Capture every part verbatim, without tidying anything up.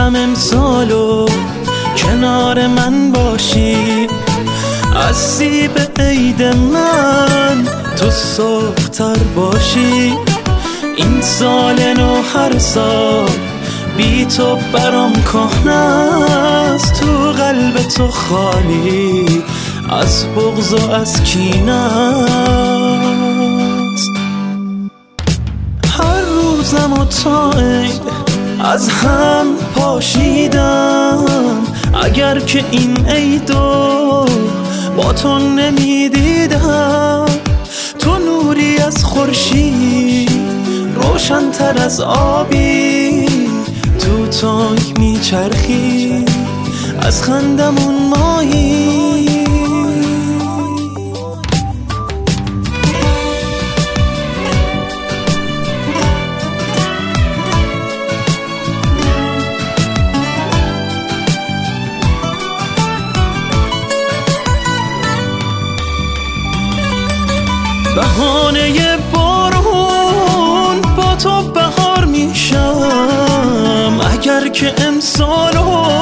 دارم امسالو کنار من باشی، از سیب عید من تو سرختر باشی. این سال نو هر سال بی تو برام کهنه است، تو قلب تو خالی از بغض و از کینه است. هر روزم و تا عید از هم پاشیدم، اگر که این عیدو با تو نمیدیدم. تو نوری از خورشید روشن تر از آبی، تو تانک میچرخی از خندمون ماهی. بهانه بارون با تو بهار میشم، اگر که امسالو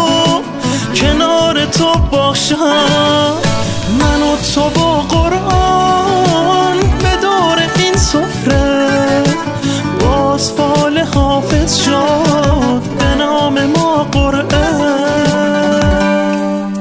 کنار تو باشم. من و تو با قرآن به دور این سفره، باز فال حافظ شد به نام ما قرآن.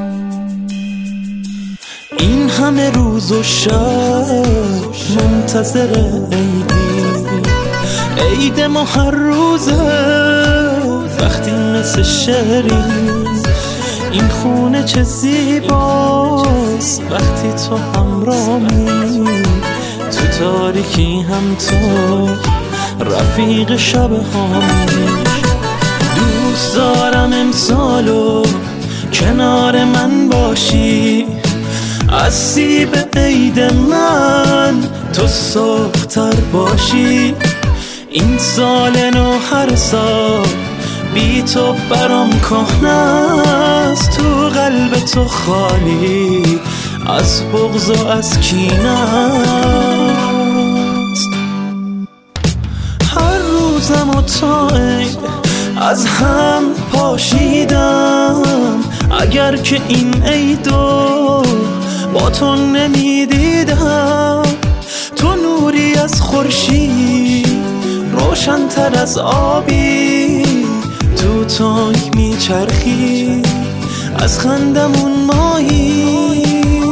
این همه روز و شب منتظر عیدی، عید ما هر روزه وقتی مثل شعری. این خونه چه زیباست وقتی تو همراهی، تو تاریکی هم تو رفیق شب هامی. دوست دارم امسالو کنار من باشی، از سیب عید من تو سرختر باشی. این سال نو هر سال بی تو برام کهنه است، تو قلب تو خالی از بغض و از کینه است. هر روزم و تا عید از هم پاشیدم، اگر که این عیدو با تو نمیدیدم. تو نوری از خورشید روشن تر از آبی، تو تانک میچرخی از خندمون ماهی.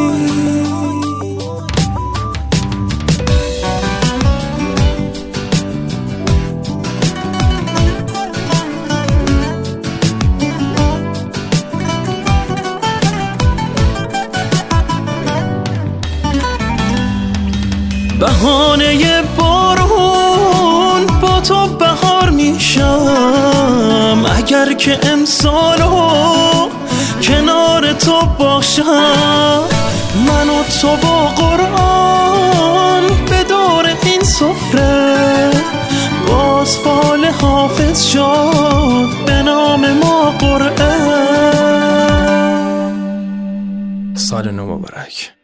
بهانه بارون با تو بهار میشم، اگر که امسالو کنار تو باشم. من و تو با قرآن به دور این سفره، باز فال حافظ شد به نام ما قرآن. سال نو مبارک.